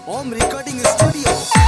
Home Recording Studio.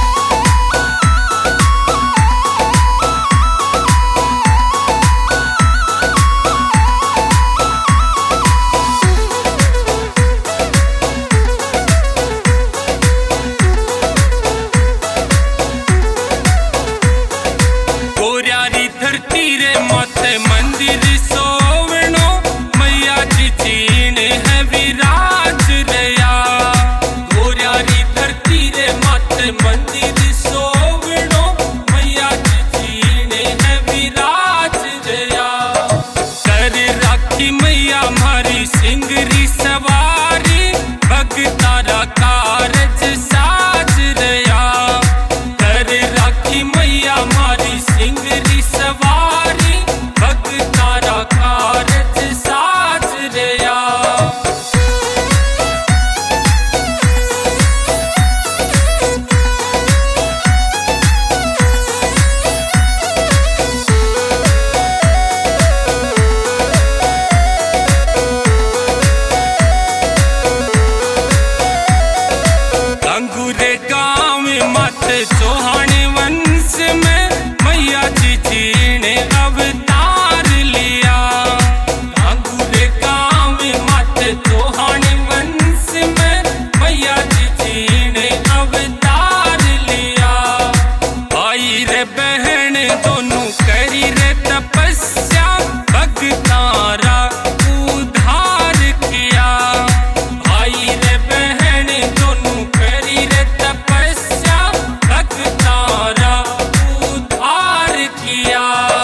गोर्यारी धरती रे मत मंदिर सोवनो मैया जी चीन है विराज रया। गोर्यारी धरती रे मत मंदिर सोवनो मैया जी चीन है विराज रया। कर राखी मैया मारी सिंगरी सवारी भगतारा कारज साज रया। कर राखी मैया मारी सिंगरी सवारी भगतारा कारज साज रया। अंगूरे गाँव में मत चौहान वंश में मैया जी जी ने अवतार लिया। अंगूरे गाँव में मत चौहान वंश में मैया जी जी ने अवतार लिया। भाई रे बहन दोनों करी रे तपस्या भगतारा उद्धार किया। भाई रे बहन दोनों करी रे तपस्या भगतारा उद्धार किया।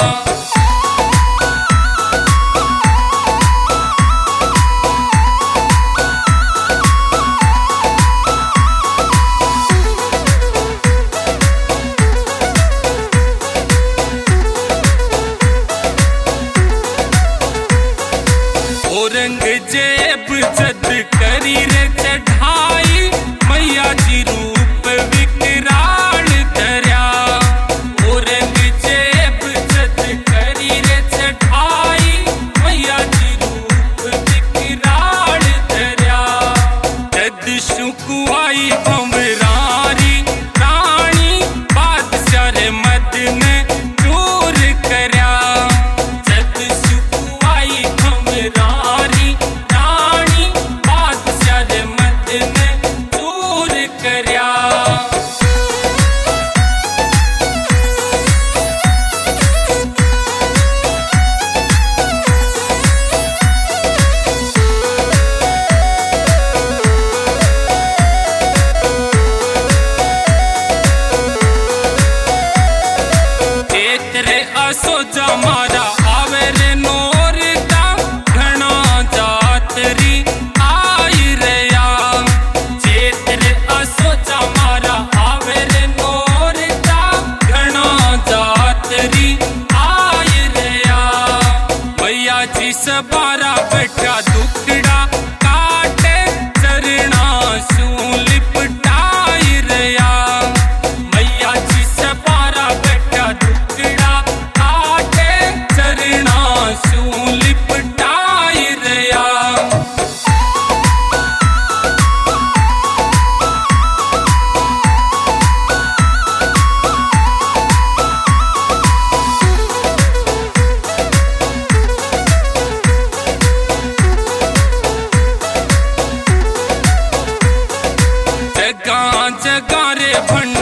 औरंगजेब जद करी रे चढ़ाई मैया जी रूप विकराल धर्या। औरंगजेब जद करी रे चढ़ाई मैया जी रूप विकराल धर्या। जद सुकुआई भंवरारी रानी बादशाह रे मद ने चोर करया। जद सुकुआई भंवरारी रानी बादशाह रे मद ने चोर करया। तेरे असोजा मारा आवे रे नोरता घना जातरी आई रया। तेरे असोजा मारा आवे रे नोरता घना जातरी आई रया। मैया जी सबारा बैठा दुखड़ा काटे चरणा सू लिपटाई रया। मैया जी सबारा बैठा दुखड़ा काटे चरणा सू लिपटाई रया। जगा जगा रे भंड